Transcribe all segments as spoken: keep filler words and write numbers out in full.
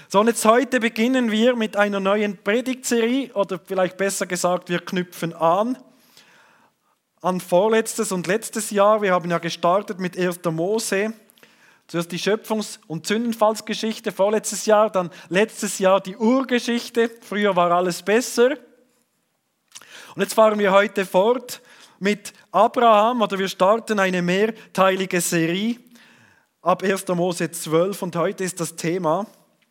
So, und jetzt heute beginnen wir mit einer neuen Predigtserie, oder vielleicht besser gesagt, wir knüpfen an an vorletztes und letztes Jahr. Wir haben ja gestartet mit erster Mose, zuerst die Schöpfungs- und Sündenfallsgeschichte vorletztes Jahr, dann letztes Jahr die Urgeschichte, früher war alles besser. Und jetzt fahren wir heute fort mit Abraham, oder wir starten eine mehrteilige Serie ab erster Mose zwölf, und heute ist das Thema: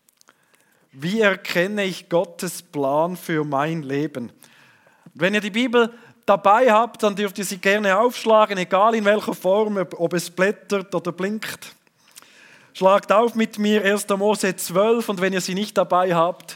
Wie erkenne ich Gottes Plan für mein Leben? Wenn ihr die Bibel dabei habt, dann dürft ihr sie gerne aufschlagen, egal in welcher Form, ob es blättert oder blinkt. Schlagt auf mit mir erster Mose zwölf, und wenn ihr sie nicht dabei habt,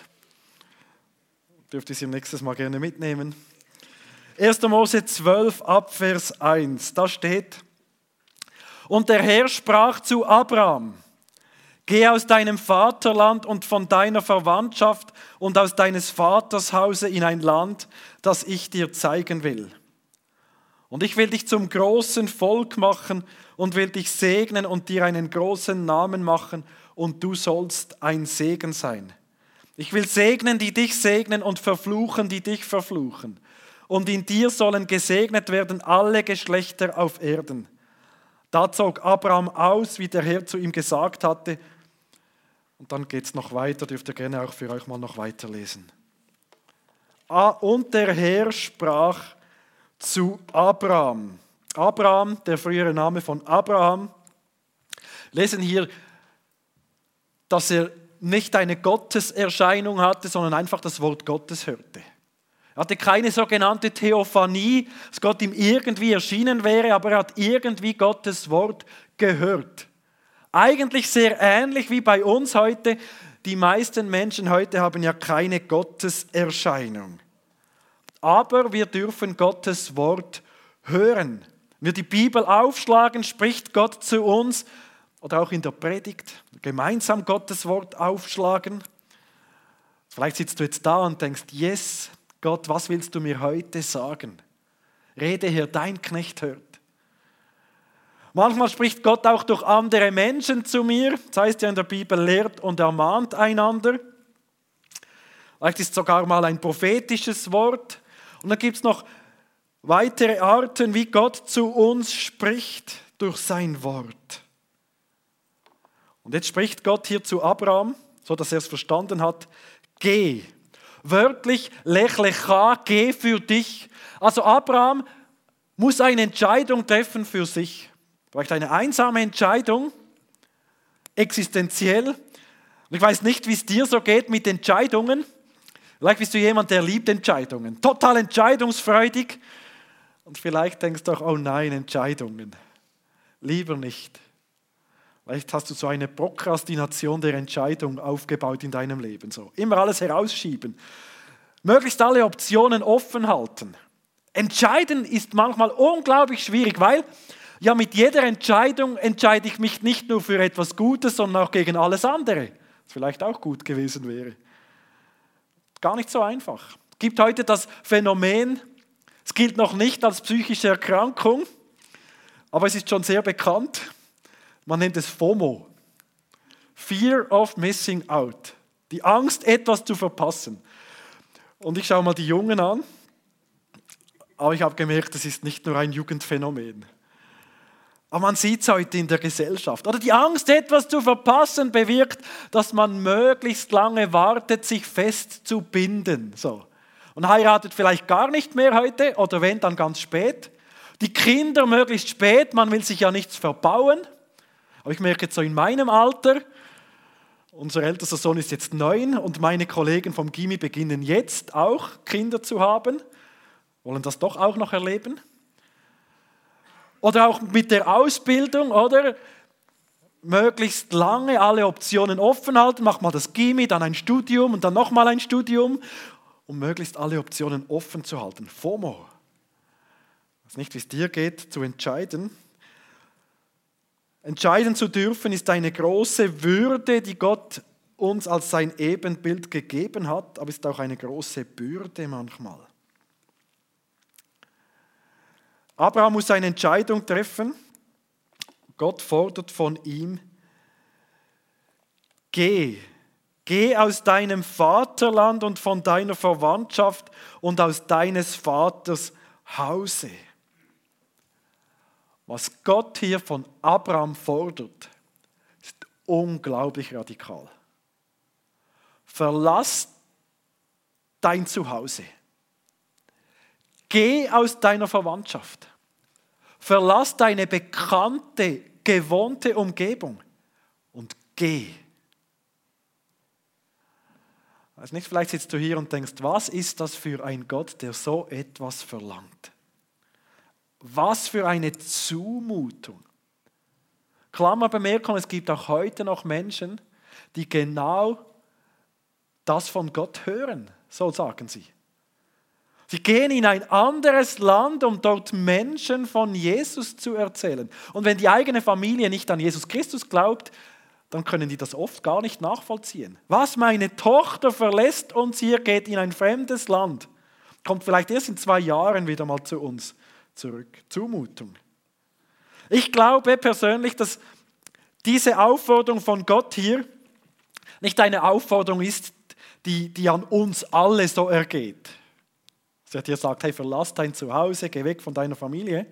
dürft ihr sie nächstes Mal gerne mitnehmen. erster Mose zwölf ab Vers eins, da steht: Und der Herr sprach zu Abraham: Geh aus deinem Vaterland und von deiner Verwandtschaft und aus deines Vaters Hause in ein Land, das ich dir zeigen will. Und ich will dich zum großen Volk machen und will dich segnen und dir einen großen Namen machen, und du sollst ein Segen sein. Ich will segnen, die dich segnen, und verfluchen, die dich verfluchen. Und in dir sollen gesegnet werden alle Geschlechter auf Erden. Da zog Abraham aus, wie der Herr zu ihm gesagt hatte. Und dann geht es noch weiter, dürft ihr gerne auch für euch mal noch weiterlesen. Ah, und der Herr sprach zu Abraham. Abraham, der frühere Name von Abraham. Wir lesen hier, dass er nicht eine Gotteserscheinung hatte, sondern einfach das Wort Gottes hörte. Er hatte keine sogenannte Theophanie, dass Gott ihm irgendwie erschienen wäre, aber er hat irgendwie Gottes Wort gehört. Eigentlich sehr ähnlich wie bei uns heute. Die meisten Menschen heute haben ja keine Gotteserscheinung. Aber wir dürfen Gottes Wort hören. Wenn wir die Bibel aufschlagen, spricht Gott zu uns, oder auch in der Predigt, gemeinsam Gottes Wort aufschlagen. Vielleicht sitzt du jetzt da und denkst: Yes, Gott, was willst du mir heute sagen? Rede, Herr, dein Knecht hört. Manchmal spricht Gott auch durch andere Menschen zu mir. Das heißt ja in der Bibel, lehrt und ermahnt einander. Vielleicht ist sogar mal ein prophetisches Wort. Und dann gibt es noch weitere Arten, wie Gott zu uns spricht durch sein Wort. Und jetzt spricht Gott hier zu Abraham, so dass er es verstanden hat: Geh. Wörtlich, lech lecha, geh für dich. Also Abraham muss eine Entscheidung treffen für sich. Vielleicht eine einsame Entscheidung, existenziell. Und ich weiß nicht, wie es dir so geht mit Entscheidungen. Vielleicht bist du jemand, der liebt Entscheidungen, total entscheidungsfreudig. Und vielleicht denkst du auch: oh nein, Entscheidungen, lieber nicht. Vielleicht hast du so eine Prokrastination der Entscheidung aufgebaut in deinem Leben. So. Immer alles herausschieben. Möglichst alle Optionen offen halten. Entscheiden ist manchmal unglaublich schwierig, weil ja mit jeder Entscheidung entscheide ich mich nicht nur für etwas Gutes, sondern auch gegen alles andere, was vielleicht auch gut gewesen wäre. Gar nicht so einfach. Es gibt heute das Phänomen, es gilt noch nicht als psychische Erkrankung, aber es ist schon sehr bekannt. Man nennt es FOMO. Fear of Missing Out. Die Angst, etwas zu verpassen. Und ich schaue mal die Jungen an, aber ich habe gemerkt, es ist nicht nur ein Jugendphänomen. Aber man sieht es heute in der Gesellschaft. Oder die Angst, etwas zu verpassen, bewirkt, dass man möglichst lange wartet, sich festzubinden. So. Und heiratet vielleicht gar nicht mehr heute, oder wenn, dann ganz spät. Die Kinder möglichst spät, man will sich ja nichts verbauen. Aber ich merke jetzt so in meinem Alter, unser ältester Sohn ist jetzt neun und meine Kollegen vom Gimmi beginnen jetzt auch Kinder zu haben, wollen das doch auch noch erleben. Oder auch mit der Ausbildung, oder? Möglichst lange alle Optionen offen halten, mach mal das Gimmi, dann ein Studium und dann nochmal ein Studium, um möglichst alle Optionen offen zu halten. FOMO. Ich weiß nicht, wie es dir geht, zu entscheiden. Entscheiden zu dürfen ist eine große Würde, die Gott uns als sein Ebenbild gegeben hat, aber ist auch eine große Bürde manchmal. Abraham muss eine Entscheidung treffen. Gott fordert von ihm: Geh Geh aus deinem Vaterland und von deiner Verwandtschaft und aus deines Vaters Hause. Was Gott hier von Abraham fordert, ist unglaublich radikal. Verlass dein Zuhause. Geh aus deiner Verwandtschaft. Verlass deine bekannte, gewohnte Umgebung und geh. Also nicht, vielleicht sitzt du hier und denkst, was ist das für ein Gott, der so etwas verlangt? Was für eine Zumutung. Klammerbemerkung, es gibt auch heute noch Menschen, die genau das von Gott hören, so sagen sie. Sie gehen in ein anderes Land, um dort Menschen von Jesus zu erzählen. Und wenn die eigene Familie nicht an Jesus Christus glaubt, dann können die das oft gar nicht nachvollziehen. Was, meine Tochter verlässt uns hier, geht in ein fremdes Land, kommt vielleicht erst in zwei Jahren wieder mal zu uns zurück. Zumutung. Ich glaube persönlich, dass diese Aufforderung von Gott hier nicht eine Aufforderung ist, die, die an uns alle so ergeht. Sie hat hier gesagt, hey, verlass dein Zuhause, geh weg von deiner Familie.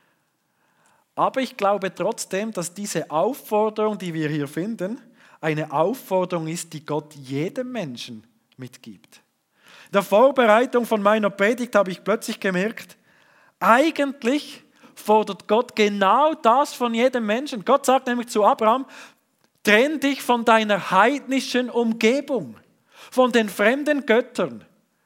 Aber ich glaube trotzdem, dass diese Aufforderung, die wir hier finden, eine Aufforderung ist, die Gott jedem Menschen mitgibt. In der Vorbereitung von meiner Predigt habe ich plötzlich gemerkt, eigentlich fordert Gott genau das von jedem Menschen. Gott sagt nämlich zu Abraham, trenn dich von deiner heidnischen Umgebung, von den fremden Göttern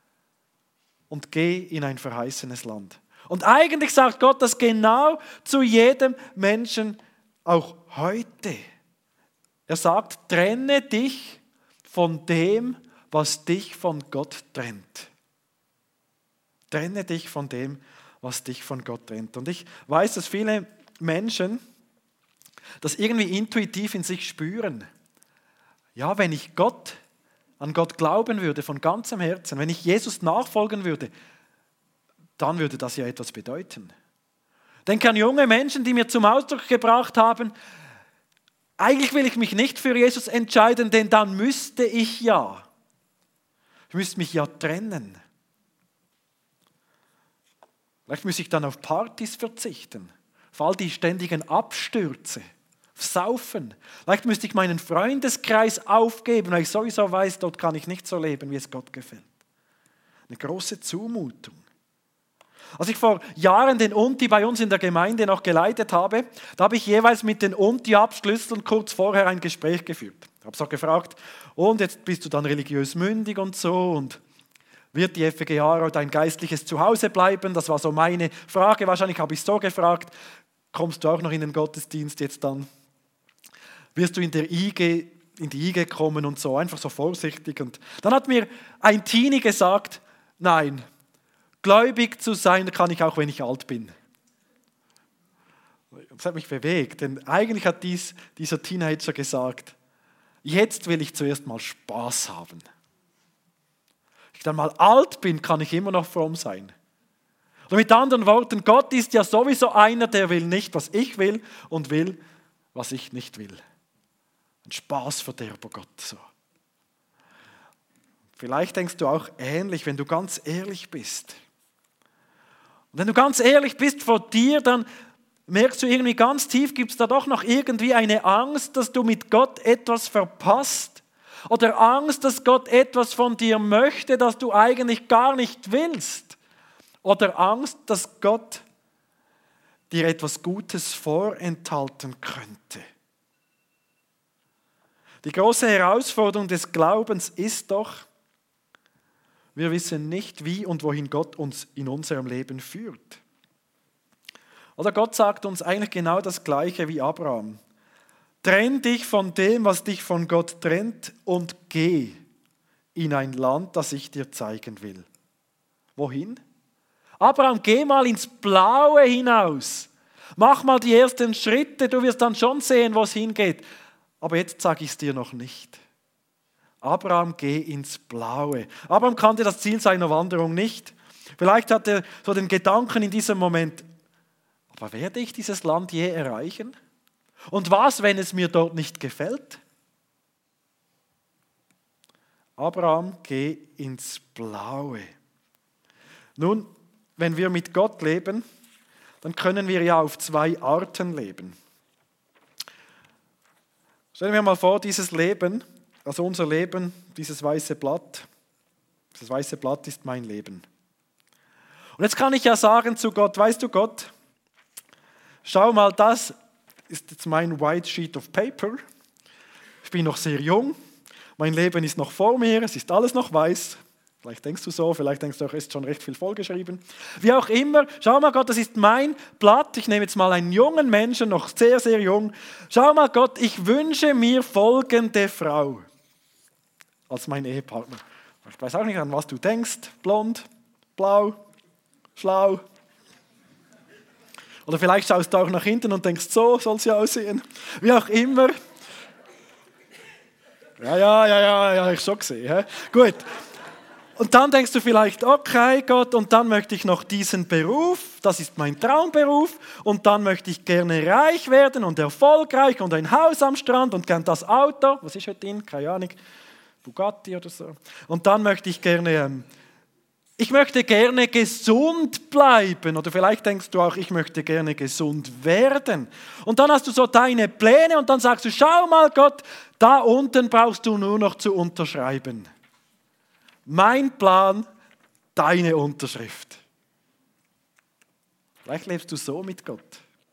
und geh in ein verheißenes Land. Und eigentlich sagt Gott das genau zu jedem Menschen auch heute. Er sagt, trenne dich von dem, was dich von Gott trennt. Trenne dich von dem, was dich von Gott trennt. Und ich weiß, dass viele Menschen das irgendwie intuitiv in sich spüren. Ja, wenn ich Gott, an Gott glauben würde, von ganzem Herzen, wenn ich Jesus nachfolgen würde, dann würde das ja etwas bedeuten. Denke an junge Menschen, die mir zum Ausdruck gebracht haben, eigentlich will ich mich nicht für Jesus entscheiden, denn dann müsste ich ja. Ich müsste mich ja trennen. Vielleicht müsste ich dann auf Partys verzichten, auf all die ständigen Abstürze, auf Saufen. Vielleicht müsste ich meinen Freundeskreis aufgeben, weil ich sowieso weiß, dort kann ich nicht so leben, wie es Gott gefällt. Eine große Zumutung. Als ich vor Jahren den Unti bei uns in der Gemeinde noch geleitet habe, da habe ich jeweils mit den Unti-Abschlüssen kurz vorher ein Gespräch geführt. Ich habe so gefragt, und jetzt bist du dann religiös mündig und so, und wird die F G A dein geistliches Zuhause bleiben? Das war so meine Frage. Wahrscheinlich habe ich so gefragt, kommst du auch noch in den Gottesdienst jetzt dann? Wirst du in, der I G, in die I G kommen und so, einfach so vorsichtig. Und dann hat mir ein Teenie gesagt, nein, gläubig zu sein kann ich auch, wenn ich alt bin. Das hat mich bewegt, denn eigentlich hat dies, dieser Teenager gesagt, jetzt will ich zuerst mal Spaß haben. Wenn ich dann mal alt bin, kann ich immer noch fromm sein. Oder mit anderen Worten, Gott ist ja sowieso einer, der will nicht, was ich will und will, was ich nicht will. Ein Spaßverderber Gott. So. Vielleicht denkst du auch ähnlich, wenn du ganz ehrlich bist. Und wenn du ganz ehrlich bist vor dir, dann merkst du irgendwie ganz tief, gibt es da doch noch irgendwie eine Angst, dass du mit Gott etwas verpasst. Oder Angst, dass Gott etwas von dir möchte, das du eigentlich gar nicht willst. Oder Angst, dass Gott dir etwas Gutes vorenthalten könnte. Die große Herausforderung des Glaubens ist doch, wir wissen nicht, wie und wohin Gott uns in unserem Leben führt. Oder Gott sagt uns eigentlich genau das Gleiche wie Abraham. Trenn dich von dem, was dich von Gott trennt, und geh in ein Land, das ich dir zeigen will. Wohin? Abraham, geh mal ins Blaue hinaus. Mach mal die ersten Schritte, du wirst dann schon sehen, wo es hingeht. Aber jetzt sage ich es dir noch nicht. Abraham, geh ins Blaue. Abraham kannte das Ziel seiner Wanderung nicht. Vielleicht hat er so den Gedanken in diesem Moment, aber werde ich dieses Land je erreichen? Und was, wenn es mir dort nicht gefällt? Abraham, geh ins Blaue. Nun, wenn wir mit Gott leben, dann können wir ja auf zwei Arten leben. Stellen wir mal vor, dieses Leben, also unser Leben, dieses weiße Blatt, dieses weiße Blatt ist mein Leben. Und jetzt kann ich ja sagen zu Gott, weißt du Gott, schau mal, das ist jetzt mein White Sheet of Paper. Ich bin noch sehr jung, mein Leben ist noch vor mir, es ist alles noch weiß. Vielleicht denkst du so, vielleicht denkst du auch, es ist schon recht viel vollgeschrieben. Wie auch immer, schau mal Gott, das ist mein Blatt. Ich nehme jetzt mal einen jungen Menschen, noch sehr, sehr jung. Schau mal Gott, ich wünsche mir folgende Frau als mein Ehepartner. Ich weiß auch nicht, an was du denkst. Blond, blau, schlau. Oder vielleicht schaust du auch nach hinten und denkst, so soll sie aussehen. Wie auch immer. Ja, ja, ja, ja, ja, ich schon gesehen. He? Gut. Und dann denkst du vielleicht, okay Gott, und dann möchte ich noch diesen Beruf, das ist mein Traumberuf, und dann möchte ich gerne reich werden und erfolgreich und ein Haus am Strand und gern das Auto, was ist heute drin? Keine Ahnung, Bugatti oder so. Und dann möchte ich gerne, ähm, ich möchte gerne gesund bleiben, oder vielleicht denkst du auch, ich möchte gerne gesund werden. Und dann hast du so deine Pläne und dann sagst du, schau mal Gott, da unten brauchst du nur noch zu unterschreiben. Mein Plan, deine Unterschrift. Vielleicht lebst du so mit Gott.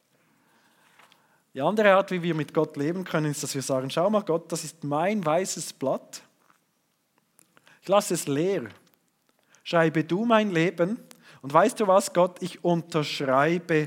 Die andere Art, wie wir mit Gott leben können, ist, dass wir sagen, schau mal Gott, das ist mein weißes Blatt. Ich lasse es leer. Schreibe du mein Leben. Und weißt du was, Gott, ich unterschreibe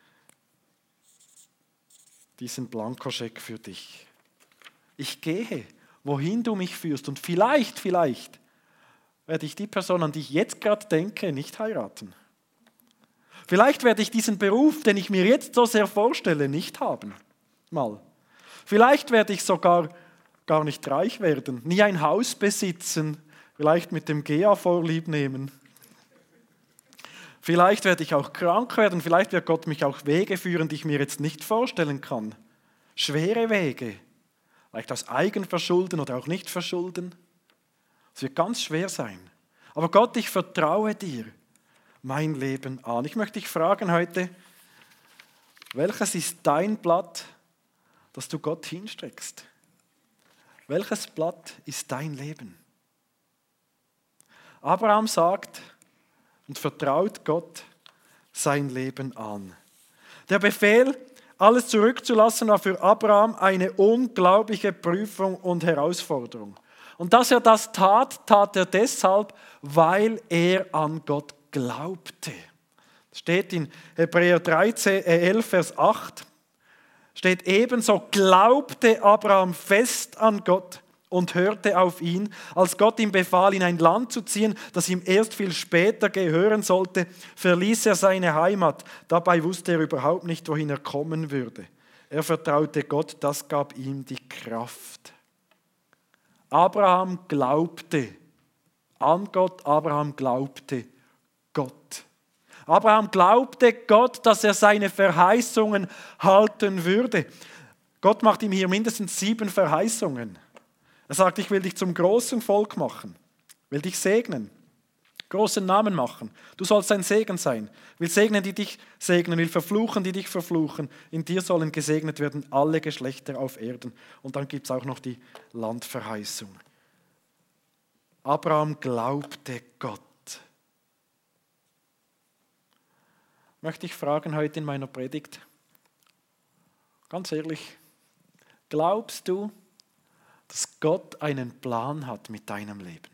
diesen Blankoscheck für dich. Ich gehe, wohin du mich führst. Und vielleicht, vielleicht, werde ich die Person, an die ich jetzt gerade denke, nicht heiraten. Vielleicht werde ich diesen Beruf, den ich mir jetzt so sehr vorstelle, nicht haben. Mal. Vielleicht werde ich sogar gar nicht reich werden, nie ein Haus besitzen, vielleicht mit dem G A vorlieb nehmen. Vielleicht werde ich auch krank werden, vielleicht wird Gott mich auch Wege führen, die ich mir jetzt nicht vorstellen kann. Schwere Wege, vielleicht aus Eigenverschulden oder auch nicht verschulden. Es wird ganz schwer sein. Aber Gott, ich vertraue dir mein Leben an. Ich möchte dich fragen heute, welches ist dein Blatt, das du Gott hinstreckst? Welches Blatt ist dein Leben? Abraham sagt und vertraut Gott sein Leben an. Der Befehl, alles zurückzulassen, war für Abraham eine unglaubliche Prüfung und Herausforderung. Und dass er das tat, tat er deshalb, weil er an Gott glaubte. Das steht in Hebräer dreizehn, elf, Vers acht. Steht ebenso, glaubte Abraham fest an Gott und hörte auf ihn, als Gott ihm befahl, in ein Land zu ziehen, das ihm erst viel später gehören sollte, verließ er seine Heimat. Dabei wusste er überhaupt nicht, wohin er kommen würde. Er vertraute Gott, das gab ihm die Kraft. Abraham glaubte an Gott, Abraham glaubte Gott. Abraham glaubte Gott, dass er seine Verheißungen halten würde. Gott macht ihm hier mindestens sieben Verheißungen. Er sagt, ich will dich zum großen Volk machen, will dich segnen, großen Namen machen. Du sollst ein Segen sein. Will segnen, die dich segnen, will verfluchen, die dich verfluchen. In dir sollen gesegnet werden alle Geschlechter auf Erden. Und dann gibt es auch noch die Landverheißung. Abraham glaubte Gott. Möchte ich fragen heute in meiner Predigt, ganz ehrlich, glaubst du, dass Gott einen Plan hat mit deinem Leben?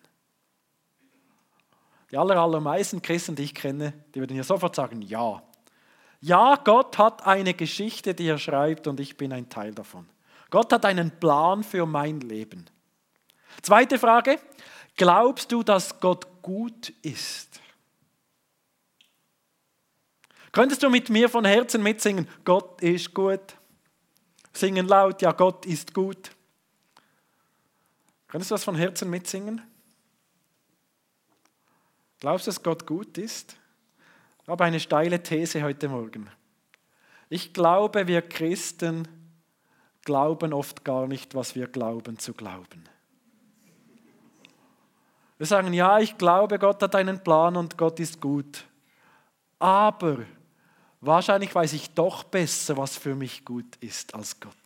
Die aller, allermeisten Christen, die ich kenne, die würden ja sofort sagen, ja. Ja, Gott hat eine Geschichte, die er schreibt und ich bin ein Teil davon. Gott hat einen Plan für mein Leben. Zweite Frage, glaubst du, dass Gott gut ist? Könntest du mit mir von Herzen mitsingen, Gott ist gut? Singen laut, ja, Gott ist gut. Könntest du das von Herzen mitsingen? Glaubst du, dass Gott gut ist? Ich habe eine steile These heute Morgen. Ich glaube, wir Christen glauben oft gar nicht, was wir glauben zu glauben. Wir sagen, ja, ich glaube, Gott hat einen Plan und Gott ist gut. Aber wahrscheinlich weiß ich doch besser, was für mich gut ist als Gott.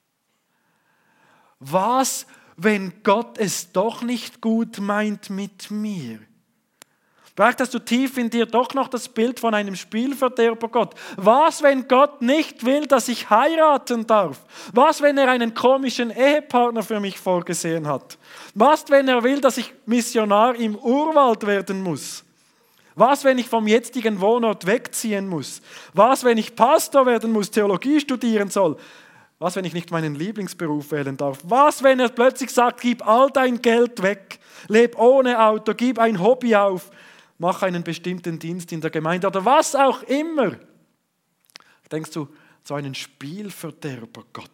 Was, wenn Gott es doch nicht gut meint mit mir? Vielleicht hast du tief in dir doch noch das Bild von einem Spielverderber Gott. Was, wenn Gott nicht will, dass ich heiraten darf? Was, wenn er einen komischen Ehepartner für mich vorgesehen hat? Was, wenn er will, dass ich Missionar im Urwald werden muss? Was, wenn ich vom jetzigen Wohnort wegziehen muss? Was, wenn ich Pastor werden muss, Theologie studieren soll? Was, wenn ich nicht meinen Lieblingsberuf wählen darf? Was, wenn er plötzlich sagt, gib all dein Geld weg, leb ohne Auto, gib ein Hobby auf, mach einen bestimmten Dienst in der Gemeinde oder was auch immer? Denkst du, so einen Spielverderber Gott?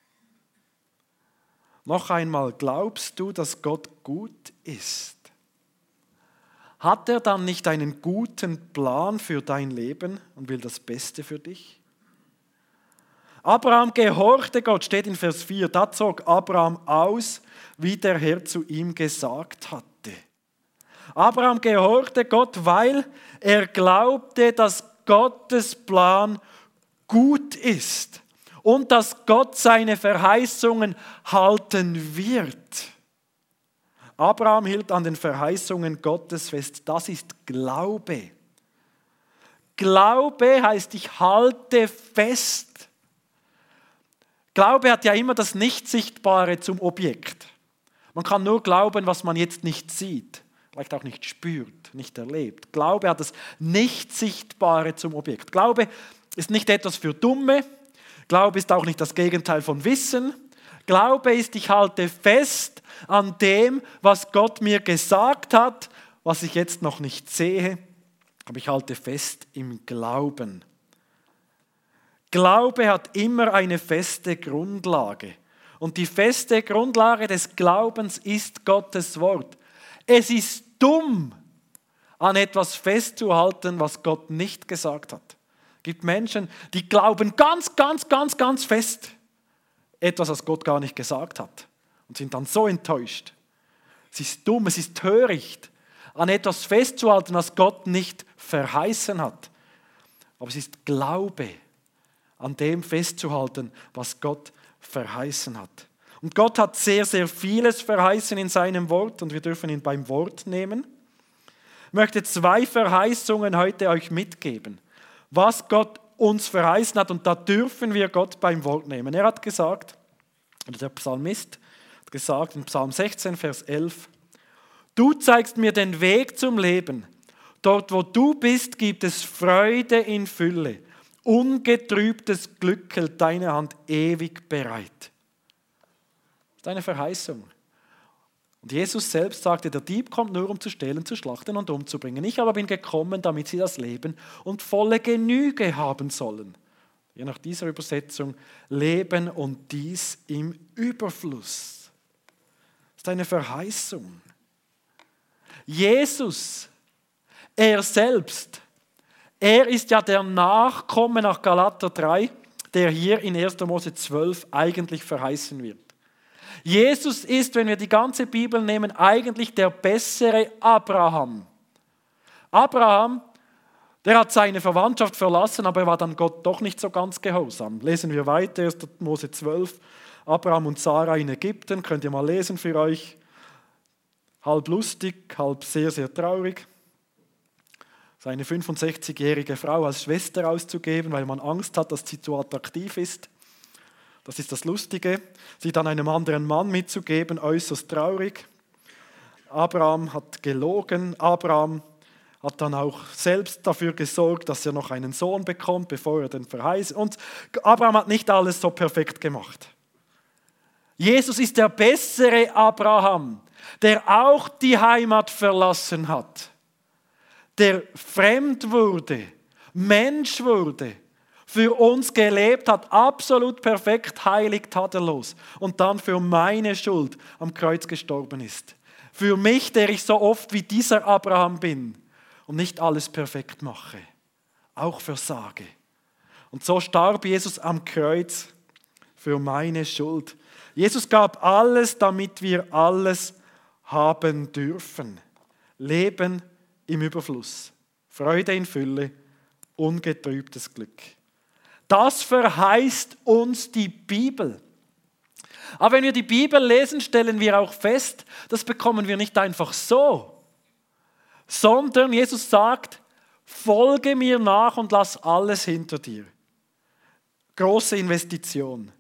Noch einmal, glaubst du, dass Gott gut ist? Hat er dann nicht einen guten Plan für dein Leben und will das Beste für dich? Abraham gehorchte Gott, steht in Vers vier, da zog Abraham aus, wie der Herr zu ihm gesagt hatte. Abraham gehorchte Gott, weil er glaubte, dass Gottes Plan gut ist und dass Gott seine Verheißungen halten wird. Abraham hielt an den Verheißungen Gottes fest. Das ist Glaube. Glaube heißt, ich halte fest. Glaube hat ja immer das Nicht-Sichtbare zum Objekt. Man kann nur glauben, was man jetzt nicht sieht, vielleicht auch nicht spürt, nicht erlebt. Glaube hat das Nicht-Sichtbare zum Objekt. Glaube ist nicht etwas für Dumme. Glaube ist auch nicht das Gegenteil von Wissen. Glaube ist, ich halte fest an dem, was Gott mir gesagt hat, was ich jetzt noch nicht sehe, aber ich halte fest im Glauben. Glaube hat immer eine feste Grundlage. Und die feste Grundlage des Glaubens ist Gottes Wort. Es ist dumm, an etwas festzuhalten, was Gott nicht gesagt hat. Es gibt Menschen, die glauben ganz, ganz, ganz, ganz fest etwas, was Gott gar nicht gesagt hat und sind dann so enttäuscht. Es ist dumm, es ist töricht, an etwas festzuhalten, was Gott nicht verheißen hat. Aber es ist Glaube, an dem festzuhalten, was Gott verheißen hat. Und Gott hat sehr, sehr vieles verheißen in seinem Wort und wir dürfen ihn beim Wort nehmen. Ich möchte zwei Verheißungen heute euch mitgeben, was Gott uns verheißen hat und da dürfen wir Gott beim Wort nehmen. Er hat gesagt, oder der Psalmist hat gesagt in Psalm sechzehn, Vers elf, du zeigst mir den Weg zum Leben. Dort, wo du bist, gibt es Freude in Fülle. Ungetrübtes Glück hält deine Hand ewig bereit. Das ist eine Verheißung. Und Jesus selbst sagte, der Dieb kommt nur, um zu stehlen, zu schlachten und umzubringen. Ich aber bin gekommen, damit sie das Leben und volle Genüge haben sollen. Je nach dieser Übersetzung, Leben und dies im Überfluss. Das ist eine Verheißung. Jesus, er selbst, er ist ja der Nachkomme nach Galater drei, der hier in erster Mose zwölf eigentlich verheißen wird. Jesus ist, wenn wir die ganze Bibel nehmen, eigentlich der bessere Abraham. Abraham, der hat seine Verwandtschaft verlassen, aber er war dann Gott doch nicht so ganz gehorsam. Lesen wir weiter, erster Mose zwölf, Abraham und Sarah in Ägypten, könnt ihr mal lesen für euch. Halb lustig, halb sehr, sehr traurig. Seine fünfundsechzigjährige Frau als Schwester auszugeben, weil man Angst hat, dass sie zu attraktiv ist. Das ist das Lustige. Sie dann einem anderen Mann mitzugeben, äußerst traurig. Abraham hat gelogen. Abraham hat dann auch selbst dafür gesorgt, dass er noch einen Sohn bekommt, bevor er den verheißt. Und Abraham hat nicht alles so perfekt gemacht. Jesus ist der bessere Abraham, der auch die Heimat verlassen hat, der fremd wurde, Mensch wurde, für uns gelebt hat, absolut perfekt, heilig, tadellos und dann für meine Schuld am Kreuz gestorben ist. Für mich, der ich so oft wie dieser Abraham bin und nicht alles perfekt mache, auch versage. Und so starb Jesus am Kreuz für meine Schuld. Jesus gab alles, damit wir alles haben dürfen. Leben im Überfluss, Freude in Fülle, ungetrübtes Glück. Das verheißt uns die Bibel. Aber wenn wir die Bibel lesen, stellen wir auch fest, das bekommen wir nicht einfach so, sondern Jesus sagt, folge mir nach und lass alles hinter dir. Große Investition.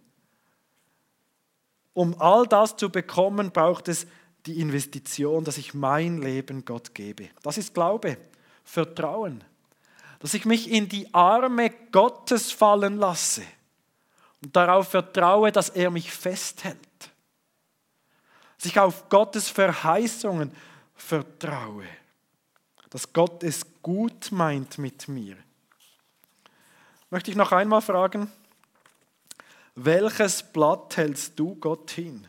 Um all das zu bekommen, braucht es die Investition, dass ich mein Leben Gott gebe. Das ist Glaube, Vertrauen. Dass ich mich in die Arme Gottes fallen lasse und darauf vertraue, dass er mich festhält. Dass ich auf Gottes Verheißungen vertraue. Dass Gott es gut meint mit mir. Möchte ich noch einmal fragen, welches Blatt hältst du Gott hin?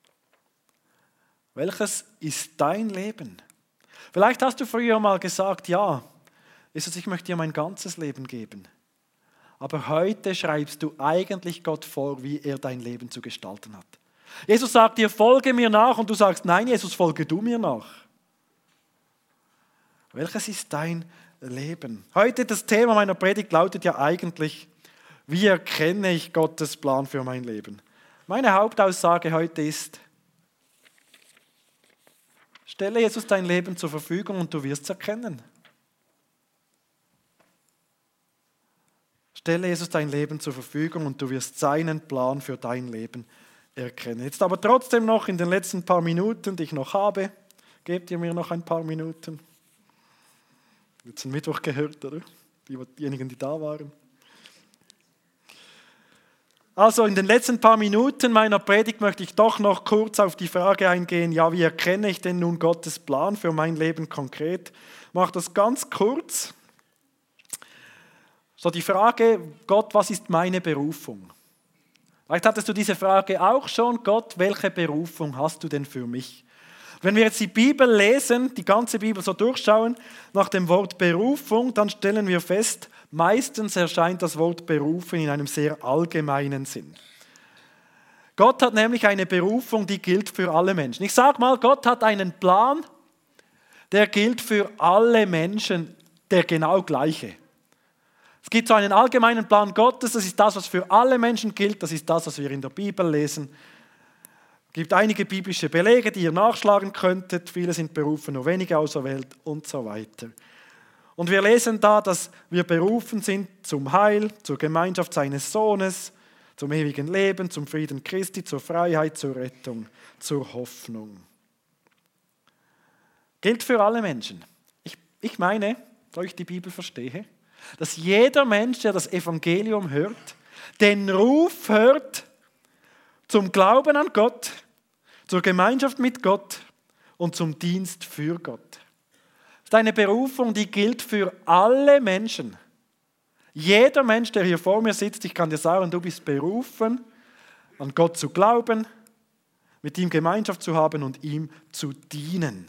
Welches ist dein Leben? Vielleicht hast du früher mal gesagt, ja, Jesus, ich möchte dir mein ganzes Leben geben. Aber heute schreibst du eigentlich Gott vor, wie er dein Leben zu gestalten hat. Jesus sagt dir, folge mir nach und du sagst, nein, Jesus, folge du mir nach. Welches ist dein Leben? Heute das Thema meiner Predigt lautet ja eigentlich, wie erkenne ich Gottes Plan für mein Leben? Meine Hauptaussage heute ist, stelle Jesus dein Leben zur Verfügung und du wirst es erkennen. Stelle Jesus dein Leben zur Verfügung und du wirst seinen Plan für dein Leben erkennen. Jetzt aber trotzdem noch in den letzten paar Minuten, die ich noch habe, gebt ihr mir noch ein paar Minuten. Jetzt am Mittwoch gehört, oder? Die, diejenigen, die da waren. Also in den letzten paar Minuten meiner Predigt möchte ich doch noch kurz auf die Frage eingehen, ja, wie erkenne ich denn nun Gottes Plan für mein Leben konkret? Ich mache das ganz kurz. So die Frage, Gott, was ist meine Berufung? Vielleicht hattest du diese Frage auch schon, Gott, welche Berufung hast du denn für mich? Wenn wir jetzt die Bibel lesen, die ganze Bibel so durchschauen, nach dem Wort Berufung, dann stellen wir fest, meistens erscheint das Wort Berufen in einem sehr allgemeinen Sinn. Gott hat nämlich eine Berufung, die gilt für alle Menschen. Ich sage mal, Gott hat einen Plan, der gilt für alle Menschen, der genau gleiche. Es gibt so einen allgemeinen Plan Gottes, das ist das, was für alle Menschen gilt, das ist das, was wir in der Bibel lesen. Es gibt einige biblische Belege, die ihr nachschlagen könntet, viele sind berufen, nur wenige auserwählt und so weiter. Und wir lesen da, dass wir berufen sind zum Heil, zur Gemeinschaft seines Sohnes, zum ewigen Leben, zum Frieden Christi, zur Freiheit, zur Rettung, zur Hoffnung. Gilt für alle Menschen. Ich, ich meine, da ich die Bibel verstehe, dass jeder Mensch, der das Evangelium hört, den Ruf hört zum Glauben an Gott, zur Gemeinschaft mit Gott und zum Dienst für Gott. Das ist eine Berufung, die gilt für alle Menschen. Jeder Mensch, der hier vor mir sitzt, ich kann dir sagen, du bist berufen, an Gott zu glauben, mit ihm Gemeinschaft zu haben und ihm zu dienen.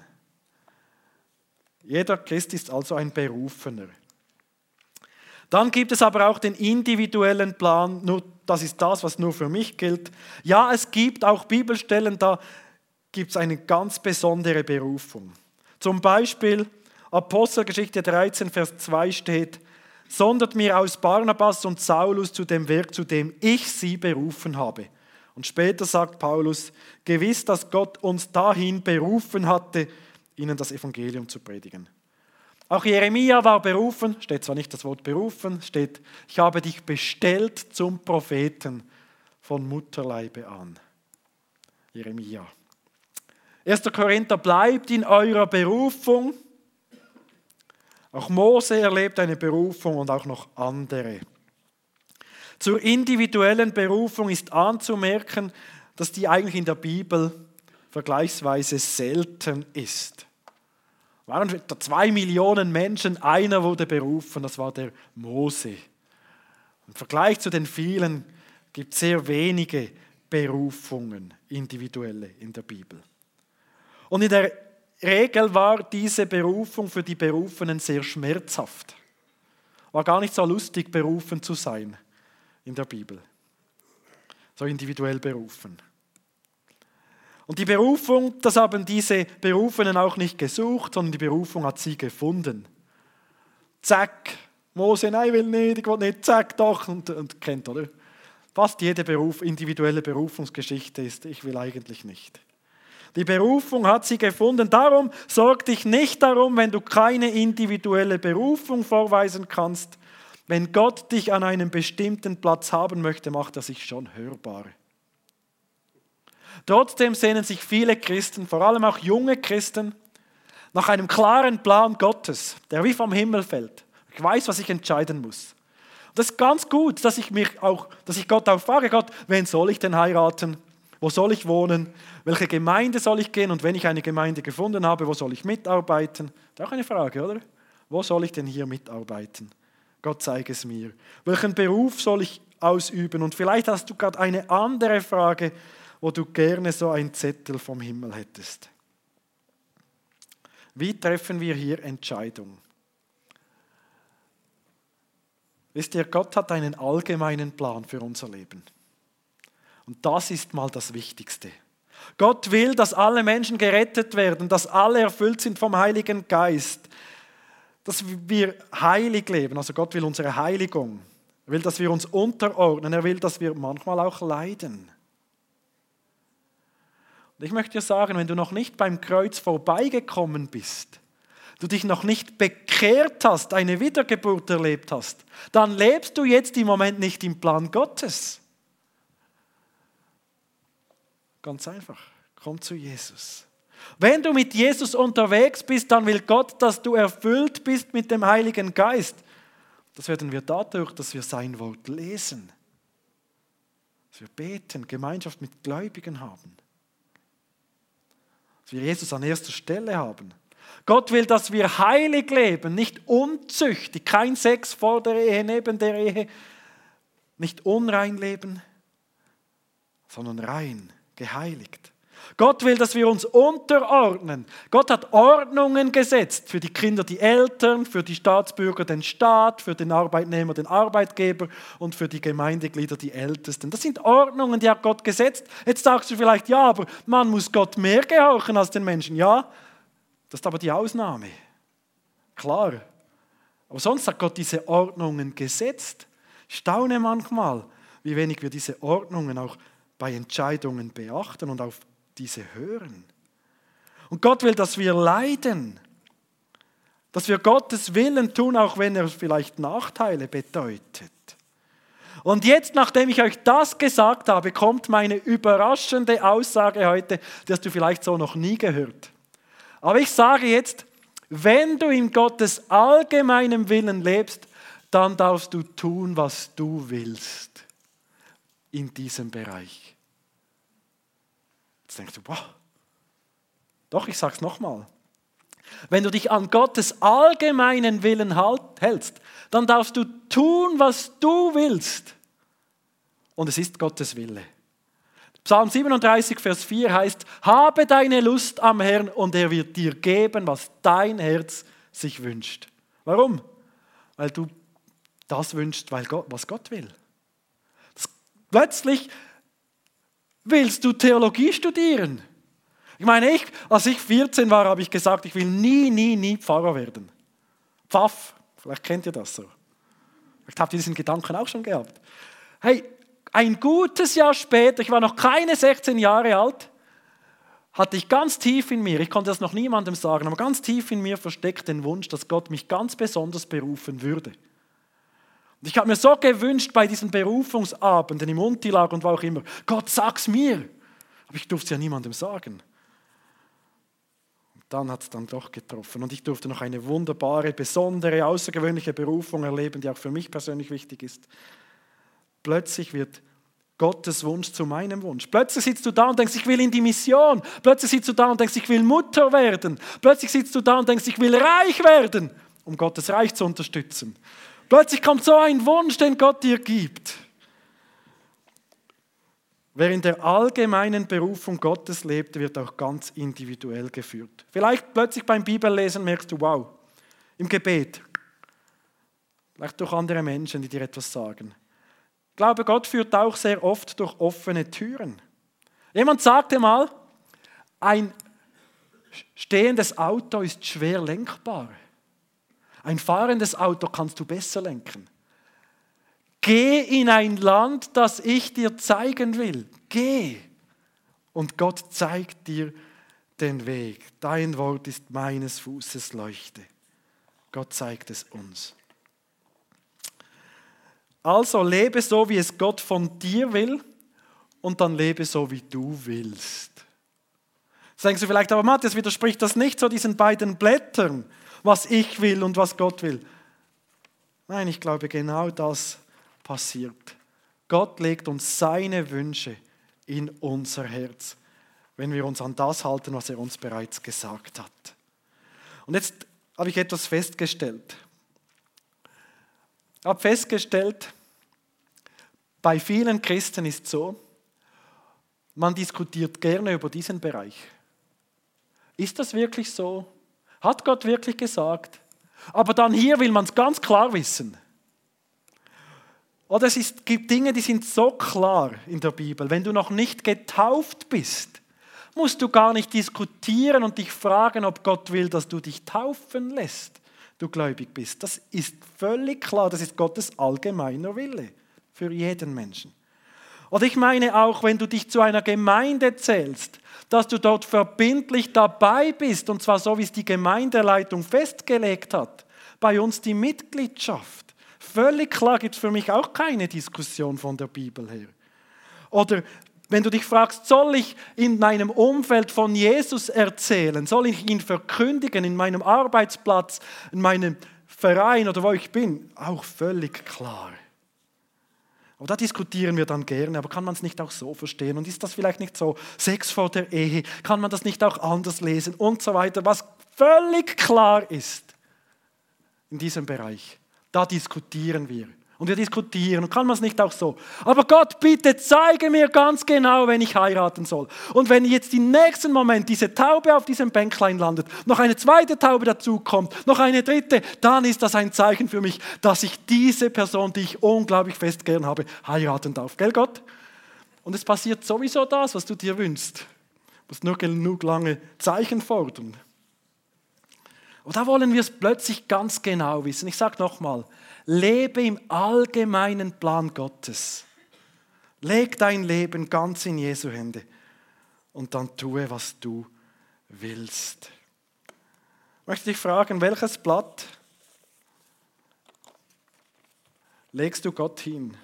Jeder Christ ist also ein Berufener. Dann gibt es aber auch den individuellen Plan, nur das ist das, was nur für mich gilt. Ja, es gibt auch Bibelstellen, da gibt es eine ganz besondere Berufung. Zum Beispiel Apostelgeschichte dreizehn, Vers zwei steht, sondert mir aus Barnabas und Saulus zu dem Werk, zu dem ich sie berufen habe. Und später sagt Paulus, gewiss, dass Gott uns dahin berufen hatte, ihnen das Evangelium zu predigen. Auch Jeremia war berufen, steht zwar nicht das Wort berufen, steht, ich habe dich bestellt zum Propheten von Mutterleibe an. Jeremia. erster Korinther, bleibt in eurer Berufung. Auch Mose erlebt eine Berufung und auch noch andere. Zur individuellen Berufung ist anzumerken, dass die eigentlich in der Bibel vergleichsweise selten ist. Waren etwa zwei Millionen Menschen, einer wurde berufen, das war der Mose. Im Vergleich zu den vielen gibt es sehr wenige Berufungen, individuelle in der Bibel. Und in der Regel war diese Berufung für die Berufenen sehr schmerzhaft. War gar nicht so lustig, berufen zu sein in der Bibel. So individuell berufen. Und die Berufung, das haben diese Berufenen auch nicht gesucht, sondern die Berufung hat sie gefunden. Zack, Mose, nein, ich will nicht, ich will nicht, zack, doch, und, und kennt, oder? Fast jede Beruf, individuelle Berufungsgeschichte ist, ich will eigentlich nicht. Die Berufung hat sie gefunden, darum sorg dich nicht darum, wenn du keine individuelle Berufung vorweisen kannst. Wenn Gott dich an einem bestimmten Platz haben möchte, macht er sich schon hörbar. Trotzdem sehnen sich viele Christen, vor allem auch junge Christen, nach einem klaren Plan Gottes, der wie vom Himmel fällt. Ich weiß, was ich entscheiden muss. Und das ist ganz gut, dass ich, mich auch, dass ich Gott auch frage, Gott, wen soll ich denn heiraten? Wo soll ich wohnen? Welche Gemeinde soll ich gehen? Und wenn ich eine Gemeinde gefunden habe, wo soll ich mitarbeiten? Das ist auch eine Frage, oder? Wo soll ich denn hier mitarbeiten? Gott zeige es mir. Welchen Beruf soll ich ausüben? Und vielleicht hast du gerade eine andere Frage, wo du gerne so einen Zettel vom Himmel hättest. Wie treffen wir hier Entscheidungen? Wisst ihr, Gott hat einen allgemeinen Plan für unser Leben. Und das ist mal das Wichtigste. Gott will, dass alle Menschen gerettet werden, dass alle erfüllt sind vom Heiligen Geist, dass wir heilig leben. Also Gott will unsere Heiligung. Er will, dass wir uns unterordnen. Er will, dass wir manchmal auch leiden. Und ich möchte dir sagen, wenn du noch nicht beim Kreuz vorbeigekommen bist, du dich noch nicht bekehrt hast, eine Wiedergeburt erlebt hast, dann lebst du jetzt im Moment nicht im Plan Gottes. Ganz einfach, komm zu Jesus. Wenn du mit Jesus unterwegs bist, dann will Gott, dass du erfüllt bist mit dem Heiligen Geist. Das werden wir dadurch, dass wir sein Wort lesen, dass wir beten, Gemeinschaft mit Gläubigen haben, dass wir Jesus an erster Stelle haben. Gott will, dass wir heilig leben, nicht unzüchtig, kein Sex vor der Ehe, neben der Ehe, nicht unrein leben, sondern rein, geheiligt. Gott will, dass wir uns unterordnen. Gott hat Ordnungen gesetzt für die Kinder, die Eltern, für die Staatsbürger den Staat, für den Arbeitnehmer den Arbeitgeber und für die Gemeindeglieder die Ältesten. Das sind Ordnungen, die hat Gott gesetzt. Jetzt sagst du vielleicht, ja, aber man muss Gott mehr gehorchen als den Menschen. Ja, das ist aber die Ausnahme. Klar. Aber sonst hat Gott diese Ordnungen gesetzt. Ich staune manchmal, wie wenig wir diese Ordnungen auch bei Entscheidungen beachten und auf diese hören. Und Gott will, dass wir leiden, dass wir Gottes Willen tun, auch wenn er vielleicht Nachteile bedeutet. Und jetzt, nachdem ich euch das gesagt habe, kommt meine überraschende Aussage heute, die hast du vielleicht so noch nie gehört. Aber ich sage jetzt, wenn du in Gottes allgemeinem Willen lebst, dann darfst du tun, was du willst in diesem Bereich. Jetzt denkst du, boah, doch, ich sage es nochmal. Wenn du dich an Gottes allgemeinen Willen halt, hältst, dann darfst du tun, was du willst. Und es ist Gottes Wille. Psalm siebenunddreißig, Vers vier heißt, habe deine Lust am Herrn und er wird dir geben, was dein Herz sich wünscht. Warum? Weil du das wünschst, weil Gott, was Gott will. Das, plötzlich willst du Theologie studieren? Ich meine, ich, als ich vierzehn war, habe ich gesagt, ich will nie, nie, nie Pfarrer werden. Pfaff, vielleicht kennt ihr das so. Vielleicht habt ihr diesen Gedanken auch schon gehabt. Hey, ein gutes Jahr später, ich war noch keine sechzehn Jahre alt, hatte ich ganz tief in mir, ich konnte das noch niemandem sagen, aber ganz tief in mir versteckt den Wunsch, dass Gott mich ganz besonders berufen würde. Und ich habe mir so gewünscht bei diesen Berufungsabenden im Untilag und wo auch immer, Gott, sag's mir. Aber ich durfte es ja niemandem sagen. Und dann hat es dann doch getroffen. Und ich durfte noch eine wunderbare, besondere, außergewöhnliche Berufung erleben, die auch für mich persönlich wichtig ist. Plötzlich wird Gottes Wunsch zu meinem Wunsch. Plötzlich sitzt du da und denkst, ich will in die Mission. Plötzlich sitzt du da und denkst, ich will Mutter werden. Plötzlich sitzt du da und denkst, ich will reich werden, um Gottes Reich zu unterstützen. Plötzlich kommt so ein Wunsch, den Gott dir gibt. Wer in der allgemeinen Berufung Gottes lebt, wird auch ganz individuell geführt. Vielleicht plötzlich beim Bibellesen merkst du, wow, im Gebet, vielleicht durch andere Menschen, die dir etwas sagen. Ich glaube, Gott führt auch sehr oft durch offene Türen. Jemand sagte mal, Ein stehendes Auto ist schwer lenkbar. Ein fahrendes Auto kannst du besser lenken. Geh in ein Land, das ich dir zeigen will. Geh. Und Gott zeigt dir den Weg. Dein Wort ist meines Fußes Leuchte. Gott zeigt es uns. Also lebe so, wie es Gott von dir will, und dann lebe so, wie du willst. Jetzt denkst du vielleicht, aber Matthias, widerspricht das nicht so diesen beiden Blättern, was ich will und was Gott will? Nein, ich glaube, genau das passiert. Gott legt uns seine Wünsche in unser Herz, wenn wir uns an das halten, was er uns bereits gesagt hat. Und jetzt habe ich etwas festgestellt. Ich habe festgestellt, bei vielen Christen ist es so, man diskutiert gerne über diesen Bereich. Ist das wirklich so? Hat Gott wirklich gesagt? Aber dann hier will man es ganz klar wissen. Oder es ist, gibt Dinge, die sind so klar in der Bibel. Wenn du noch nicht getauft bist, musst du gar nicht diskutieren und dich fragen, ob Gott will, dass du dich taufen lässt, du gläubig bist. Das ist völlig klar, das ist Gottes allgemeiner Wille für jeden Menschen. Oder ich meine auch, wenn du dich zu einer Gemeinde zählst, dass du dort verbindlich dabei bist, und zwar so, wie es die Gemeindeleitung festgelegt hat. Bei uns die Mitgliedschaft. Völlig klar, gibt es für mich auch keine Diskussion von der Bibel her. Oder wenn du dich fragst, soll ich in meinem Umfeld von Jesus erzählen? Soll ich ihn verkündigen in meinem Arbeitsplatz, in meinem Verein oder wo ich bin? Auch völlig klar. Aber da diskutieren wir dann gerne, aber kann man es nicht auch so verstehen? Und ist das vielleicht nicht so? Sex vor der Ehe, kann man das nicht auch anders lesen und so weiter? Was völlig klar ist in diesem Bereich, da diskutieren wir. Und wir diskutieren, und kann man es nicht auch so? Aber Gott, bitte zeige mir ganz genau, wenn ich heiraten soll. Und wenn jetzt im nächsten Moment diese Taube auf diesem Bänklein landet, noch eine zweite Taube dazukommt, noch eine dritte, dann ist das ein Zeichen für mich, dass ich diese Person, die ich unglaublich fest gern habe, heiraten darf. Gell, Gott? Und es passiert sowieso das, was du dir wünschst. Du musst nur genug lange Zeichen fordern. Und da wollen wir es plötzlich ganz genau wissen. Ich sage nochmal, lebe im allgemeinen Plan Gottes. Leg dein Leben ganz in Jesu Hände und dann tue, was du willst. Ich möchte dich fragen, welches Blatt legst du Gott hin?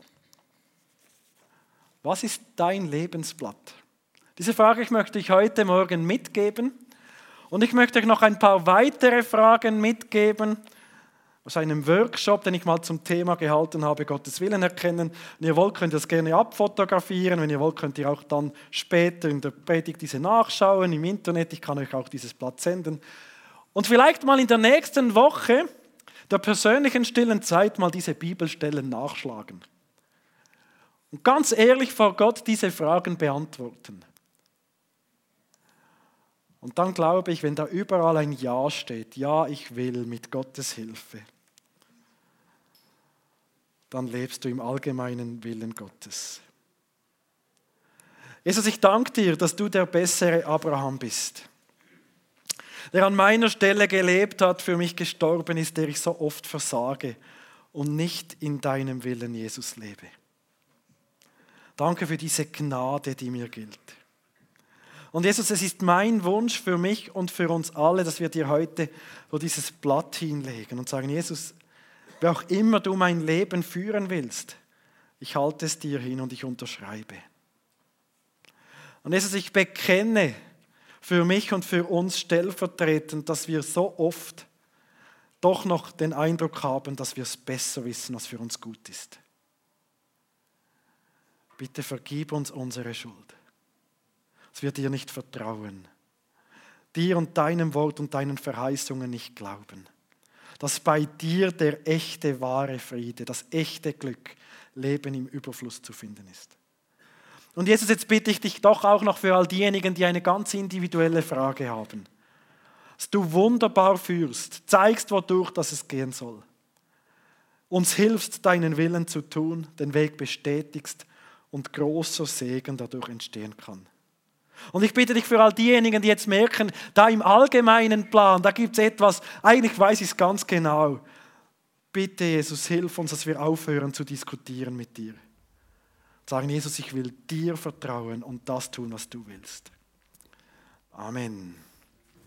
Was ist dein Lebensblatt? Diese Frage möchte ich heute Morgen mitgeben. Und ich möchte euch noch ein paar weitere Fragen mitgeben aus einem Workshop, den ich mal zum Thema gehalten habe, Gottes Willen erkennen. Wenn ihr wollt, könnt ihr das gerne abfotografieren. Wenn ihr wollt, könnt ihr auch dann später in der Predigt diese nachschauen im Internet. Ich kann euch auch dieses Blatt senden. Und vielleicht mal in der nächsten Woche der persönlichen stillen Zeit mal diese Bibelstellen nachschlagen. Und ganz ehrlich vor Gott diese Fragen beantworten. Und dann glaube ich, wenn da überall ein Ja steht, ja, ich will mit Gottes Hilfe, dann lebst du im allgemeinen Willen Gottes. Jesus, ich danke dir, dass du der bessere Abraham bist, der an meiner Stelle gelebt hat, für mich gestorben ist, der ich so oft versage und nicht in deinem Willen, Jesus, lebe. Danke für diese Gnade, die mir gilt. Und Jesus, es ist mein Wunsch für mich und für uns alle, dass wir dir heute so dieses Blatt hinlegen und sagen, Jesus, wer auch immer du mein Leben führen willst, ich halte es dir hin und ich unterschreibe. Und Jesus, ich bekenne für mich und für uns stellvertretend, dass wir so oft doch noch den Eindruck haben, dass wir es besser wissen, was für uns gut ist. Bitte vergib uns unsere Schuld. Dass wir dir nicht vertrauen, dir und deinem Wort und deinen Verheißungen nicht glauben, dass bei dir der echte, wahre Friede, das echte Glück, Leben im Überfluss zu finden ist. Und Jesus, jetzt bitte ich dich doch auch noch für all diejenigen, die eine ganz individuelle Frage haben, dass du wunderbar führst, zeigst, wodurch das es gehen soll, uns hilfst, deinen Willen zu tun, den Weg bestätigst und großer Segen dadurch entstehen kann. Und ich bitte dich für all diejenigen, die jetzt merken, da im allgemeinen Plan, da gibt es etwas, eigentlich weiß ich es ganz genau. Bitte, Jesus, hilf uns, dass wir aufhören zu diskutieren mit dir. Sagen, Jesus, ich will dir vertrauen und das tun, was du willst. Amen.